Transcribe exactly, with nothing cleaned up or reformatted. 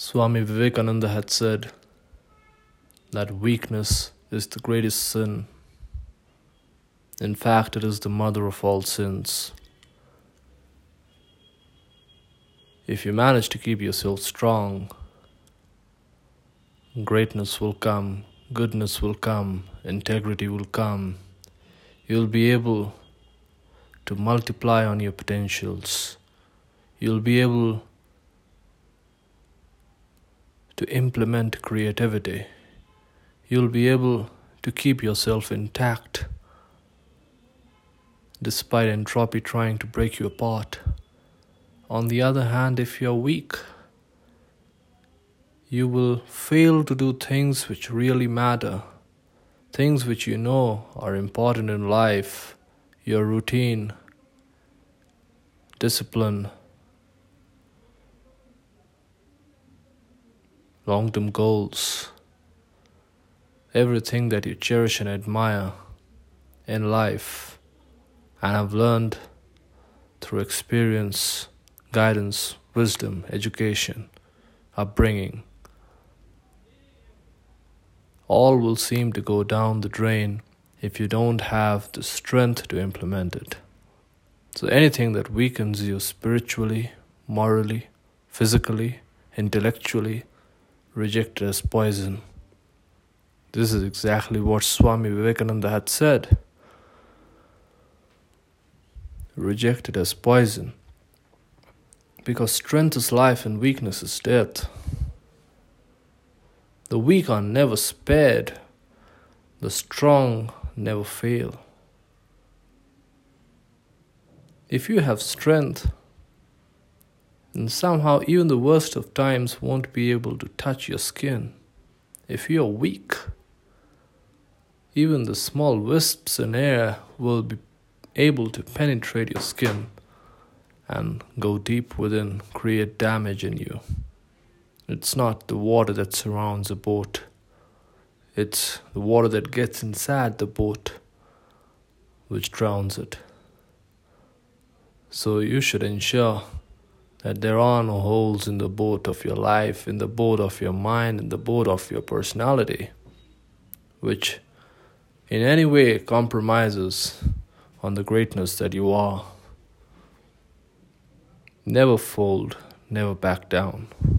Swami Vivekananda had said that weakness is the greatest sin. In fact, it is the mother of all sins. If you manage to keep yourself strong, greatness will come, goodness will come, integrity will come. You'll be able to multiply on your potentials. You'll be able to implement creativity. You'll be able to keep yourself intact despite entropy trying to break you apart. On the other hand, if you're weak, you will fail to do things which really matter, things which you know are important in life, your routine, discipline, long-term goals, everything that you cherish and admire in life and have learned through experience, guidance, wisdom, education, upbringing. All will seem to go down the drain if you don't have the strength to implement it. So anything that weakens you spiritually, morally, physically, intellectually, reject it as poison. This is exactly what Swami Vivekananda had said. Reject it as poison. Because strength is life and weakness is death. The weak are never spared. The strong never fail. If you have strength, then somehow even the worst of times won't be able to touch your skin. If you are weak, even the small wisps in air will be able to penetrate your skin and go deep within, create damage in you. It's not the water that surrounds a boat. It's the water that gets inside the boat which drowns it. So you should ensure that there are no holes in the boat of your life, in the boat of your mind, in the boat of your personality, which in any way compromises on the greatness that you are. Never fold, never back down.